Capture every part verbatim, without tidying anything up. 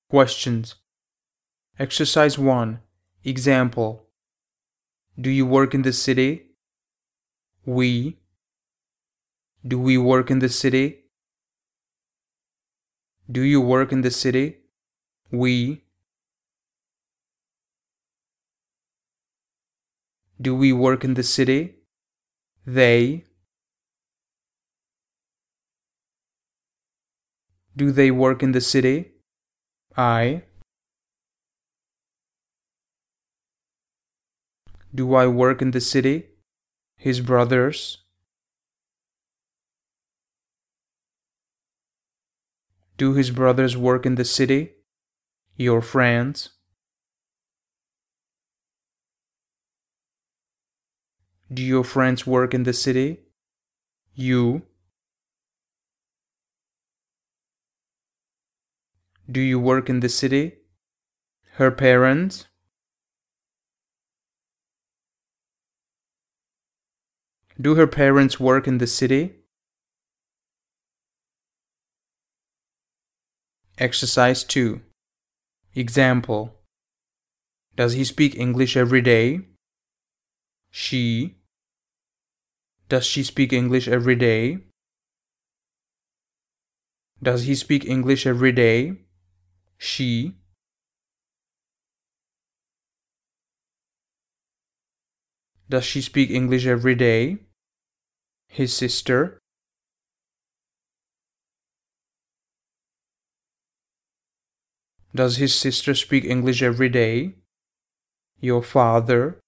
Questions. Exercise one. Example. Do you work in the city? We. Do we work in the city? Do you work in the city? We. Do we work in the city? They. Do they work in the city? I. Do I work in the city? His brothers. Do his brothers work in the city? Your friends. Do your friends work in the city? You. Do you work in the city? Her parents. Do her parents work in the city? Exercise two. Example. Does he speak English every day? She. Does she speak English every day? Does he speak English every day? She. Does she speak English every day? His sister. Does his sister speak English every day? Your father.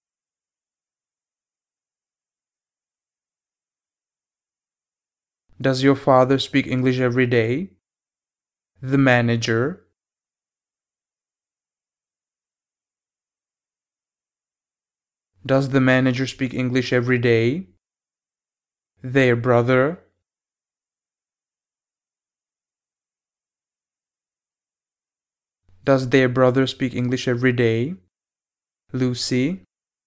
Does your father speak English every day? The manager. Does the manager speak English every day? Their brother. Does their brother speak English every day? Lucy.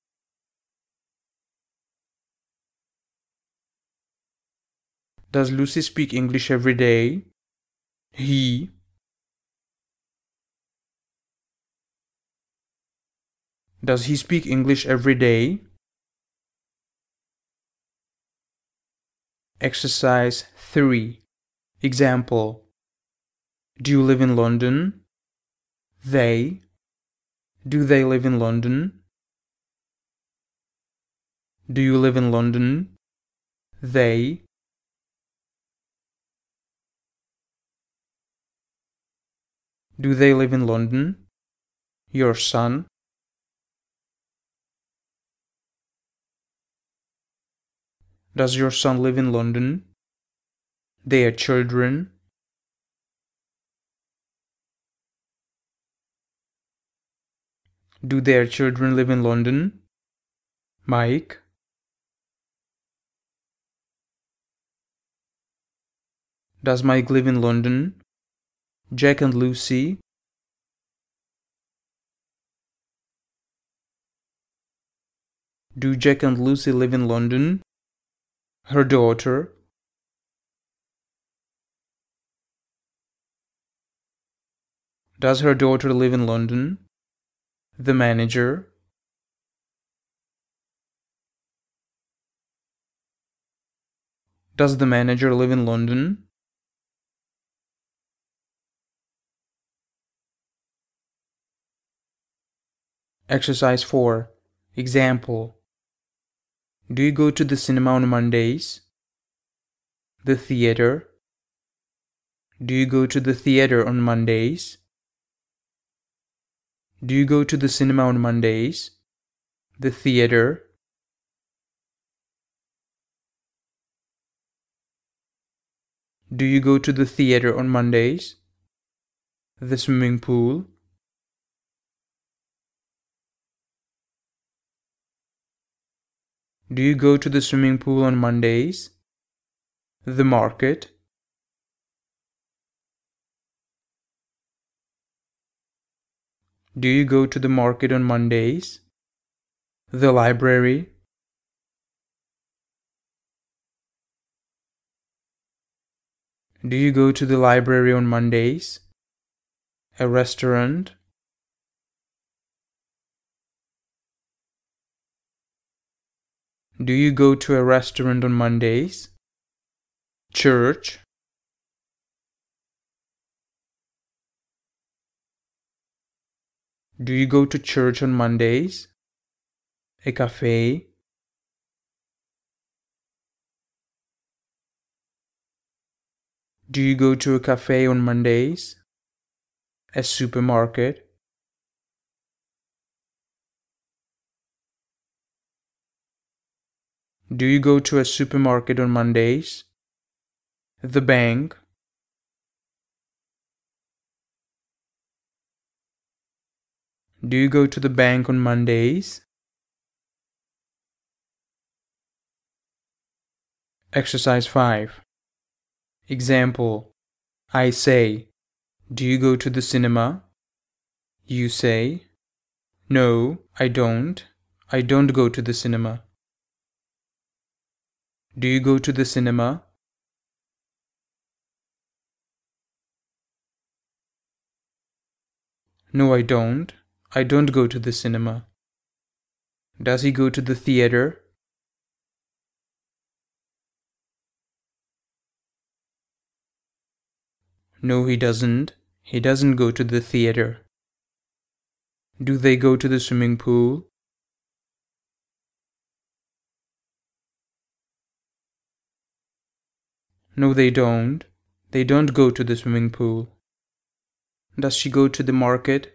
Does Lucy speak English every day? He. Does he speak English every day? Exercise three. Example. Do you live in London? They. Do they live in London? Do you live in London? They. Do they live in London? Your son. Does your son live in London? Their children. Do their children live in London? Mike. Does Mike live in London? Jack and Lucy. Do Jack and Lucy live in London? Her daughter. Does her daughter live in London? The manager. Does the manager live in London? Exercise four. Example. Do you go to the cinema on Mondays? The theater. Do you go to the theater on Mondays? Do you go to the cinema on Mondays? The theater. Do you go to the theater on Mondays? The swimming pool. Do you go to the swimming pool on Mondays? The market. Do you go to the market on Mondays? The library. Do you go to the library on Mondays? A restaurant. Do you go to a restaurant on Mondays? Church. Do you go to church on Mondays? A cafe. Do you go to a cafe on Mondays? A supermarket. Do you go to a supermarket on Mondays? The bank. Do you go to the bank on Mondays? Exercise five. Example. I say, do you go to the cinema? You say, no, I don't. I don't go to the cinema. Do you go to the cinema? No, I don't. I don't go to the cinema. Does he go to the theater? No, he doesn't. He doesn't go to the theater. Do they go to the swimming pool? No, they don't. They don't go to the swimming pool. Does she go to the market?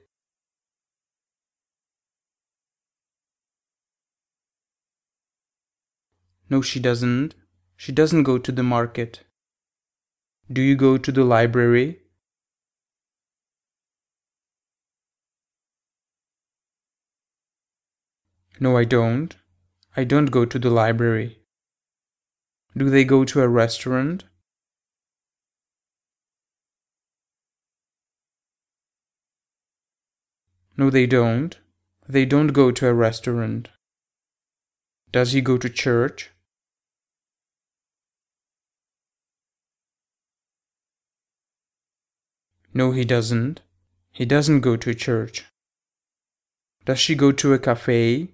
No, she doesn't. She doesn't go to the market. Do you go to the library? No, I don't. I don't go to the library. Do they go to a restaurant? No, they don't. They don't go to a restaurant. Does he go to church? No, he doesn't. He doesn't go to church. Does she go to a cafe?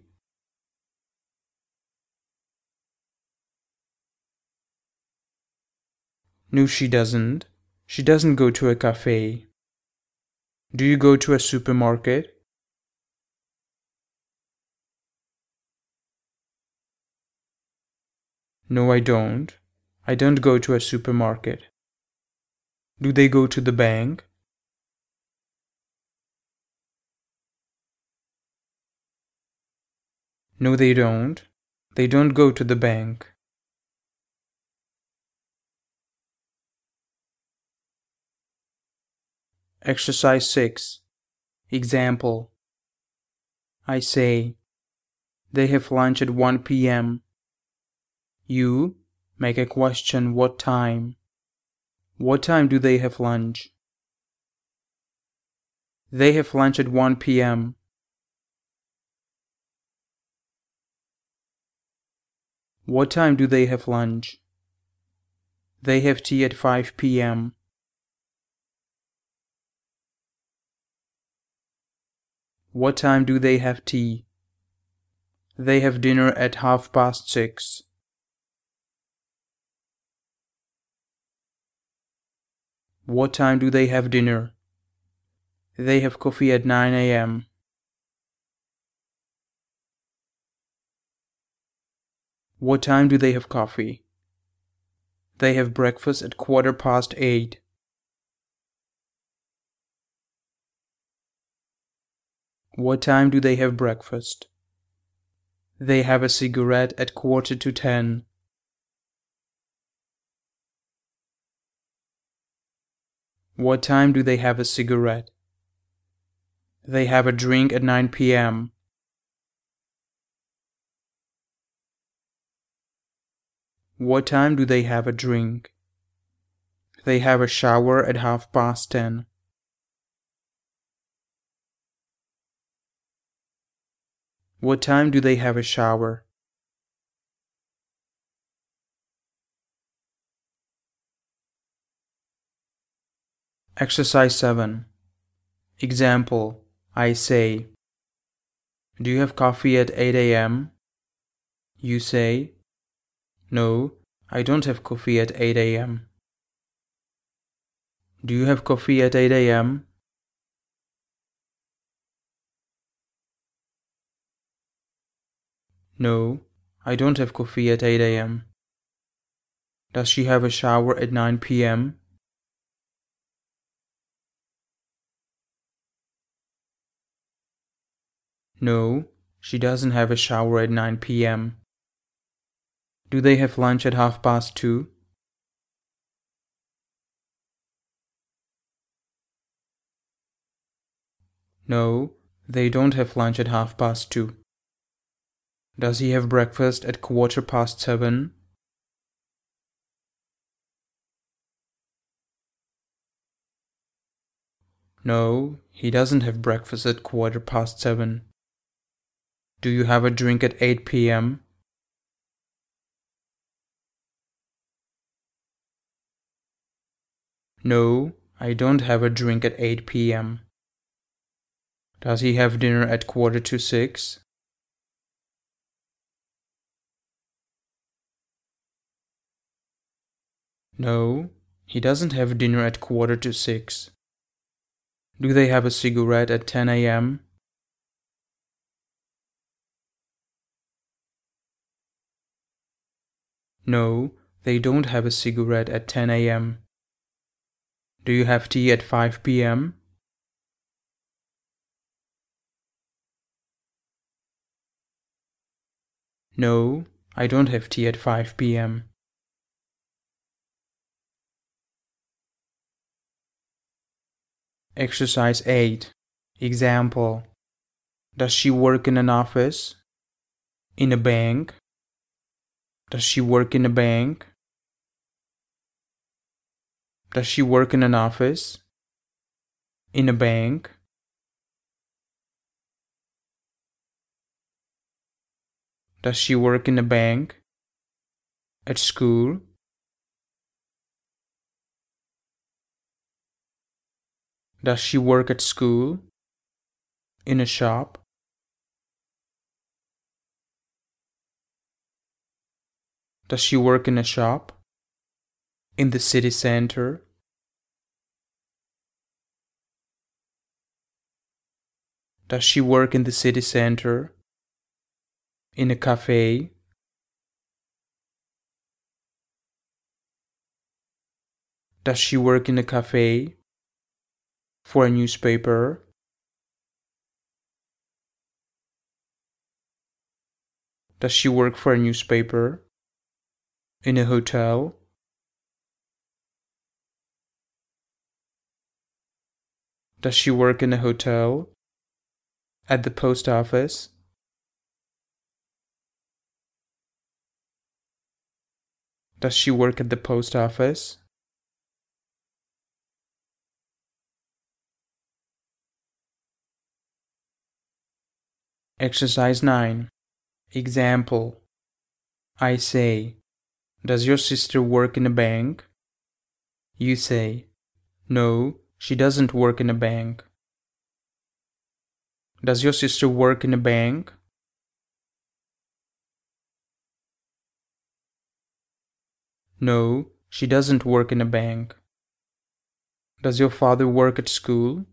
No, she doesn't. She doesn't go to a cafe. Do you go to a supermarket? No, I don't. I don't go to a supermarket. Do they go to the bank? No, they don't. They don't go to the bank. Exercise six. Example. I say, they have lunch at one p m You make a question, what time? What time do they have lunch? They have lunch at one p m What time do they have lunch? They have tea at five p m What time do they have tea? They have dinner at half past six. What time do they have dinner? They have coffee at nine a m What time do they have coffee? They have breakfast at quarter past eight. What time do they have breakfast? They have a cigarette at quarter to ten. What time do they have a cigarette? They have a drink at nine p m What time do they have a drink? They have a shower at half past ten. What time do they have a shower? Exercise seven. Example, I say, do you have coffee at eight a m? You say, no, I don't have coffee at eight a m. Do you have coffee at eight a m? No, I don't have coffee at eight a m. Does she have a shower at nine p m? No, she doesn't have a shower at nine p m. Do they have lunch at half past two? No, they don't have lunch at half past two. Does he have breakfast at quarter past seven? No, he doesn't have breakfast at quarter past seven. Do you have a drink at eight p m? No, I don't have a drink at eight p m. Does he have dinner at quarter to six? No, he doesn't have dinner at quarter to six. Do they have a cigarette at ten a m? No, they don't have a cigarette at ten a m. Do you have tea at five p m? No, I don't have tea at five p m. Exercise eight. Example. Does she work in an office? In a bank? Does she work in a bank? Does she work in an office? In a bank? Does she work in a bank? At school? Does she work at school? In a shop? Does she work in a shop? In the city center? Does she work in the city center? In a cafe? Does she work in a cafe? For a newspaper? Does she work for a newspaper? In a hotel? Does she work in a hotel? At the post office? Does she work at the post office? Exercise nine. Example. I say, does your sister work in a bank? You say, no, she doesn't work in a bank. Does your sister work in a bank? No, she doesn't work in a bank. Does your father work at school?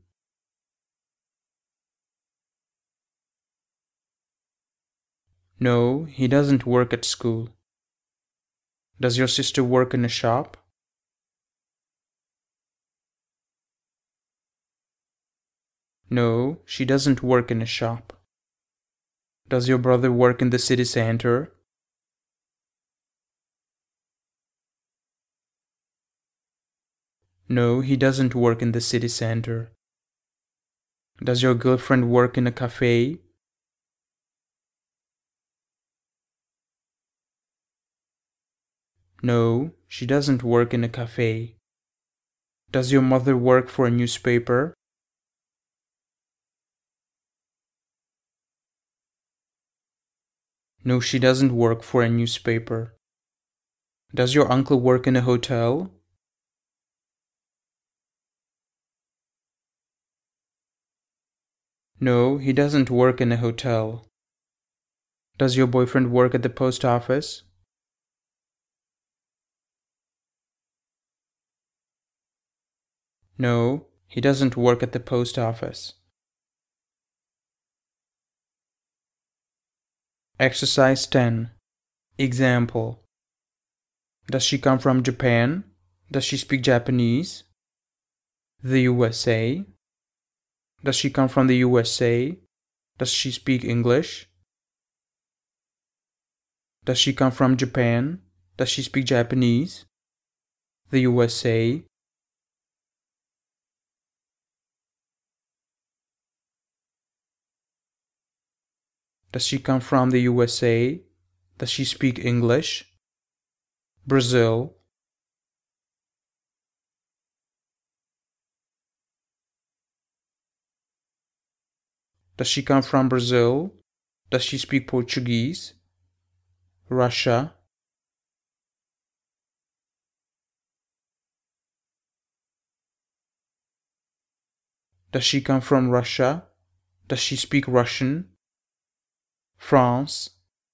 No, he doesn't work at school. Does your sister work in a shop? No, she doesn't work in a shop. Does your brother work in the city center? No, he doesn't work in the city center. Does your girlfriend work in a cafe? No, she doesn't work in a cafe. Does your mother work for a newspaper? No, she doesn't work for a newspaper. Does your uncle work in a hotel? No, he doesn't work in a hotel. Does your boyfriend work at the post office? No, he doesn't work at the post office. Exercise ten. Example. Does she come from Japan? Does she speak Japanese? The U S A? Does she come from the U S A? Does she speak English? Does she come from Japan? Does she speak Japanese? The U S A? Does she come from the U S A? Does she speak English? Brazil? Does she come from Brazil? Does she speak Portuguese? Russia? Does she come from Russia? Does she speak Russian? France?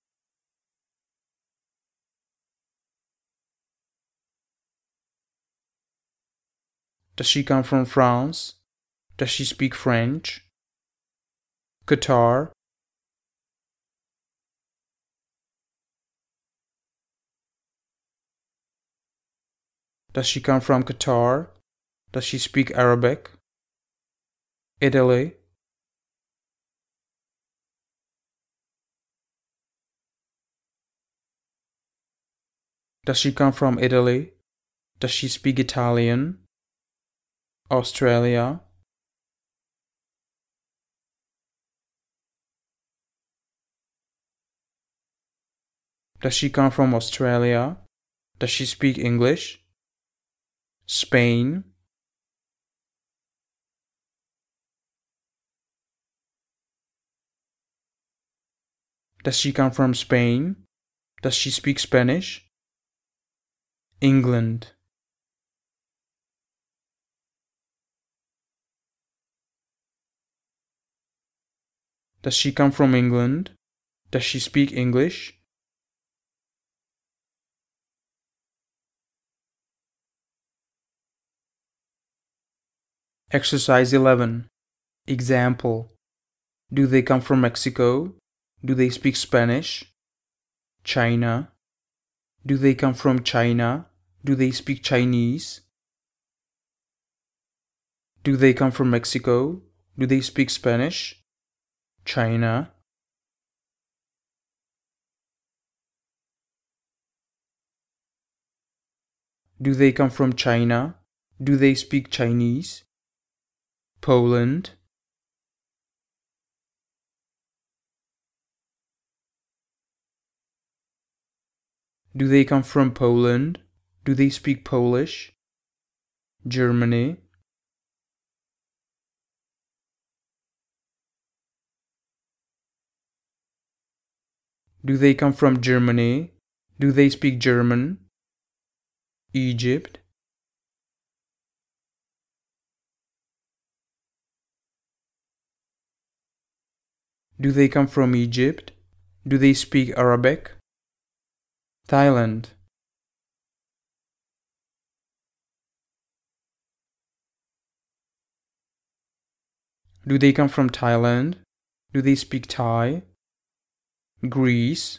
Does she come from France? Does she speak French? Qatar? Does she come from Qatar? Does she speak Arabic? Italy? Does she come from Italy? Does she speak Italian? Australia? Does she come from Australia? Does she speak English? Spain? Does she come from Spain? Does she speak Spanish? England? Does she come from England? Does she speak English? Exercise eleven. Example. Do they come from Mexico? Do they speak Spanish? China? Do they come from China? Do they speak Chinese? Do they come from Mexico? Do they speak Spanish? China? Do they come from China? Do they speak Chinese? Poland? Do they come from Poland? Do they speak Polish? Germany? Do they come from Germany? Do they speak German? Egypt? Do they come from Egypt? Do they speak Arabic? Thailand? Do they come from Thailand? Do they speak Thai? Greece?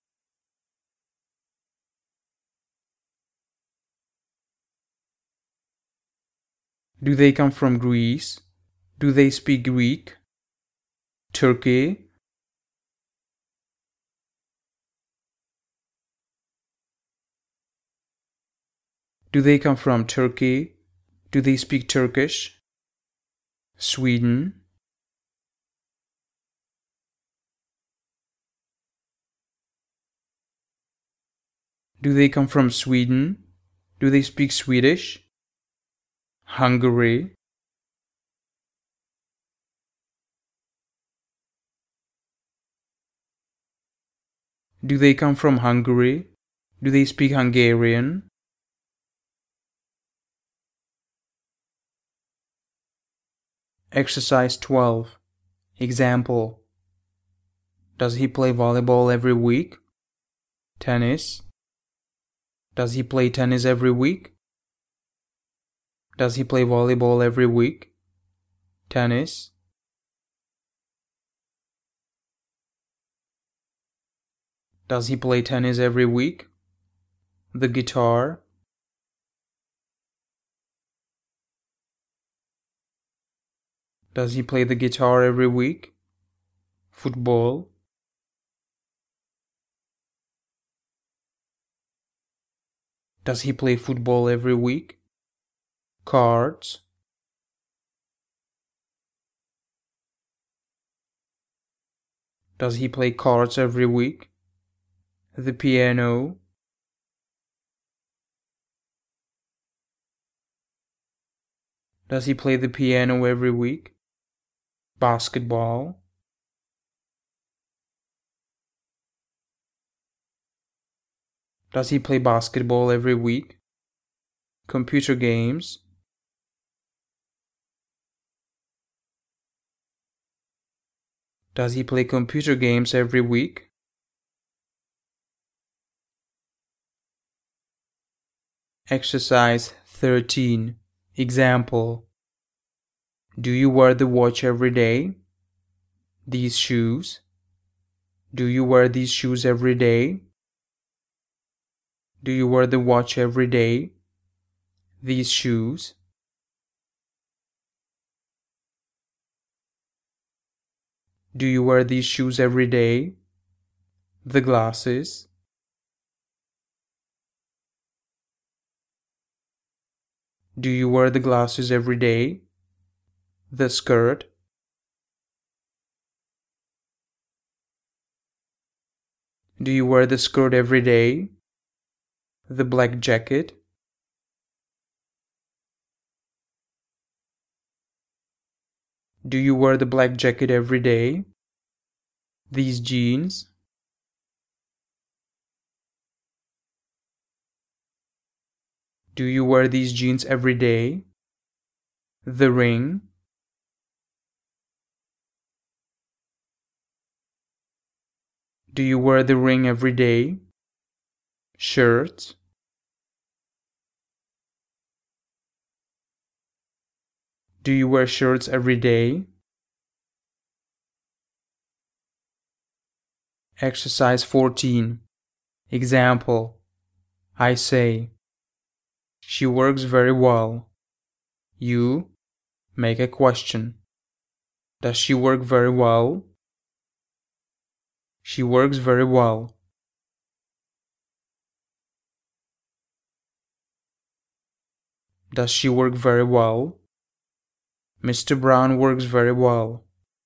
Do they come from Greece? Do they speak Greek? Turkey? Do they come from Turkey? Do they speak Turkish? Sweden? Do they come from Sweden? Do they speak Swedish? Hungary? Do they come from Hungary? Do they speak Hungarian? Exercise twelve. Example: does he play volleyball every week? Tennis. Does he play tennis every week? Does he play volleyball every week? Tennis. Does he play tennis every week? The guitar. Does he play the guitar every week? Football. Does he play football every week? Cards. Does he play cards every week? The piano. Does he play the piano every week? Basketball. Does he play basketball every week? Computer games. Does he play computer games every week? Exercise thirteen. Example: do you wear the watch every day? These shoes. Do you wear these shoes every day? Do you wear the watch every day? These shoes. Do you wear these shoes every day? The glasses. Do you wear the glasses every day? The skirt. Do you wear the skirt every day? The black jacket. Do you wear the black jacket every day? These jeans. Do you wear these jeans every day? The ring. Do you wear the ring every day? Shirt. Do you wear shirts every day? Exercise fourteen. Example: I say, she works very well. You make a question. Does she work very well? She works very well. Does she work very well? Mister Brown works very well.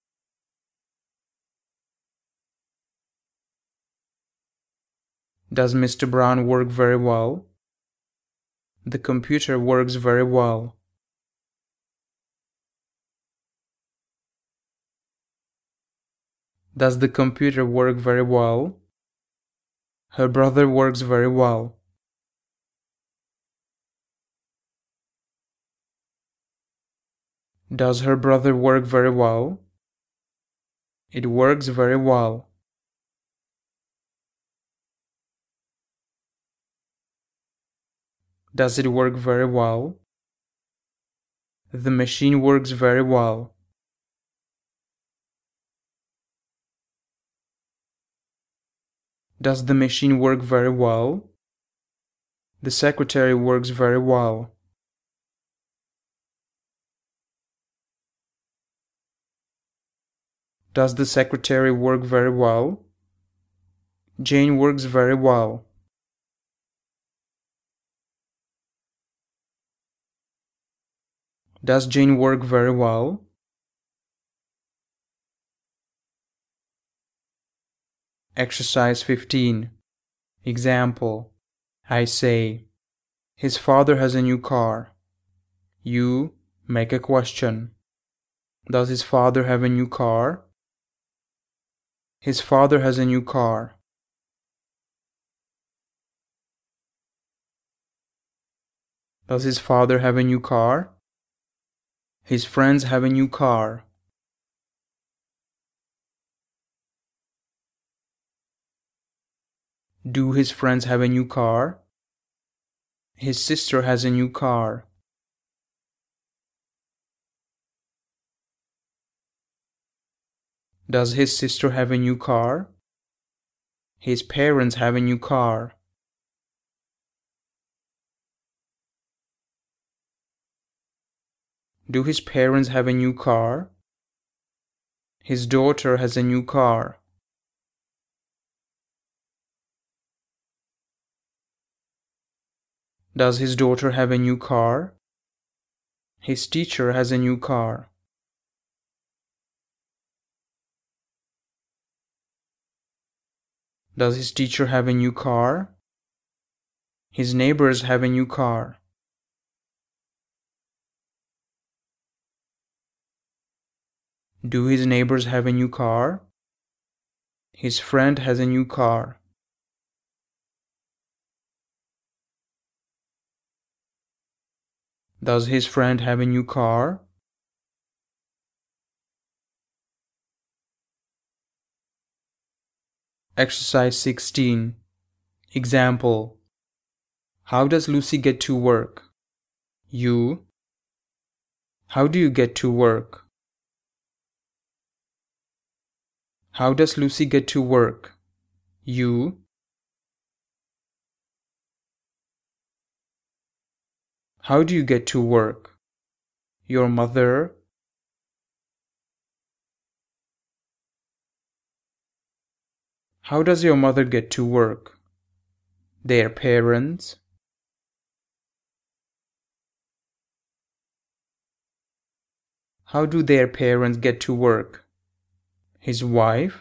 Does Mister Brown work very well? The computer works very well. Does the computer work very well? Her brother works very well. Does her brother work very well? It works very well. Does it work very well? The machine works very well. Does the machine work very well? The secretary works very well. Does the secretary work very well? Jane works very well. Does Jane work very well? Exercise fifteen. Example: I say, his father has a new car. You make a question. Does his father have a new car? His father has a new car. Does his father have a new car? His friends have a new car. Do his friends have a new car? His sister has a new car. Does his sister have a new car? His parents have a new car. Do his parents have a new car? His daughter has a new car. Does his daughter have a new car? His teacher has a new car. Does his teacher have a new car? His neighbors have a new car. Do his neighbors have a new car? His friend has a new car. Does his friend have a new car? Exercise sixteen. Example. How does Lucy get to work? You. How do you get to work? How does Lucy get to work? You. How do you get to work? Your mother. How does your mother get to work? Their parents. How do their parents get to work? His wife.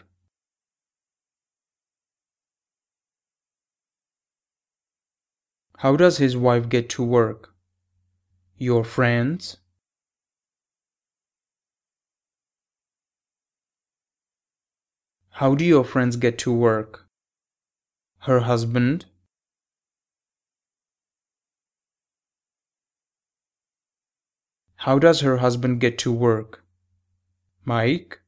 How does his wife get to work? Your friends. How do your friends get to work? Her husband. How does her husband get to work? Mike.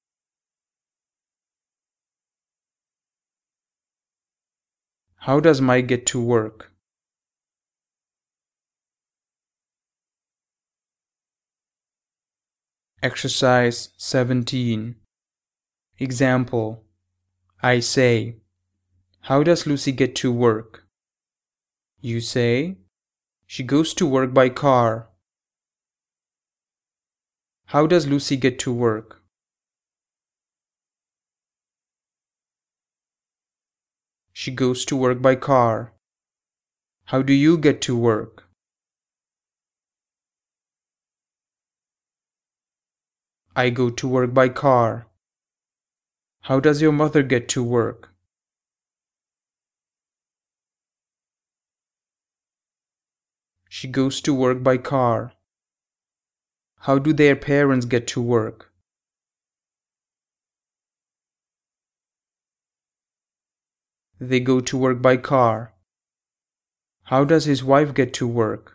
How does Mike get to work? Exercise seventeen. Example. I say, how does Lucy get to work? You say, she goes to work by car. How does Lucy get to work? She goes to work by car. How do you get to work? I go to work by car. How does your mother get to work? She goes to work by car. How do their parents get to work? They go to work by car. How does his wife get to work?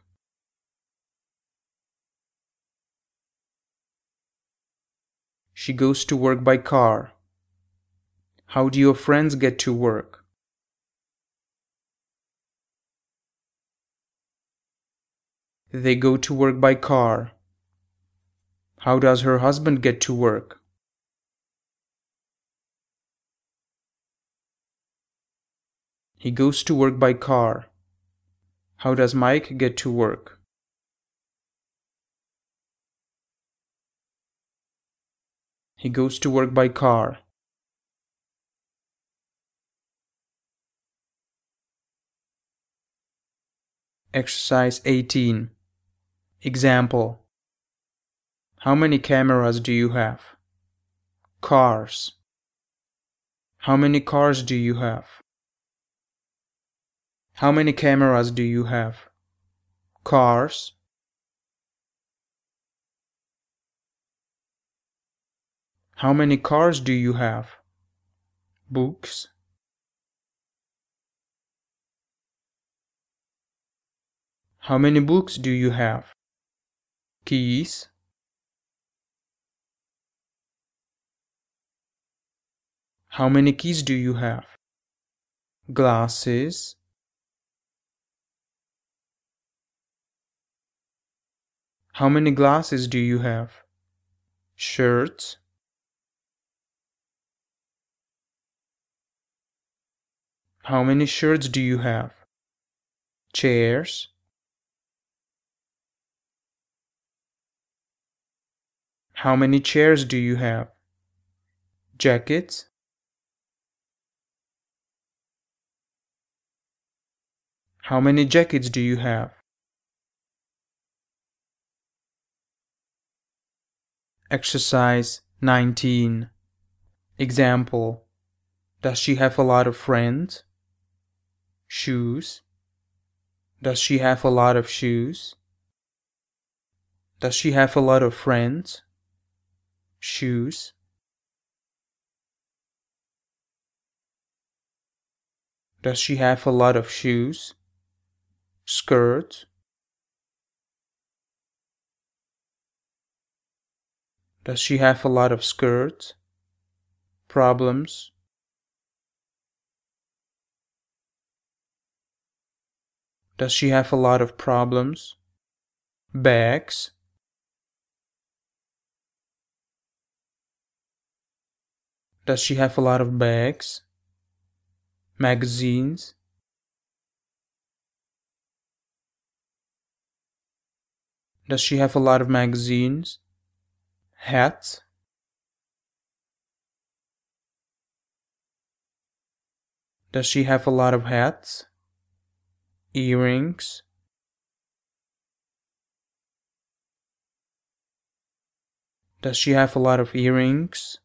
She goes to work by car. How do your friends get to work? They go to work by car. How does her husband get to work? He goes to work by car. How does Mike get to work? He goes to work by car. Exercise eighteen. Example. How many cameras do you have? Cars. How many cars do you have? How many cameras do you have? Cars. How many cars do you have? Books. How many books do you have? Keys. How many keys do you have? glasses, how many glasses do you have? Shirts, how many shirts do you have? Chairs, how many chairs do you have? Jackets, how many jackets do you have? Exercise nineteen. Example: does she have a lot of friends? Shoes. Does she have a lot of shoes? Does she have a lot of friends? Shoes. Does she have a lot of shoes? Skirt. Does she have a lot of skirts? Problems. Does she have a lot of problems? Bags. Does she have a lot of bags? Magazines. Does she have a lot of magazines? Hats. Does she have a lot of hats? Earrings. Does she have a lot of earrings?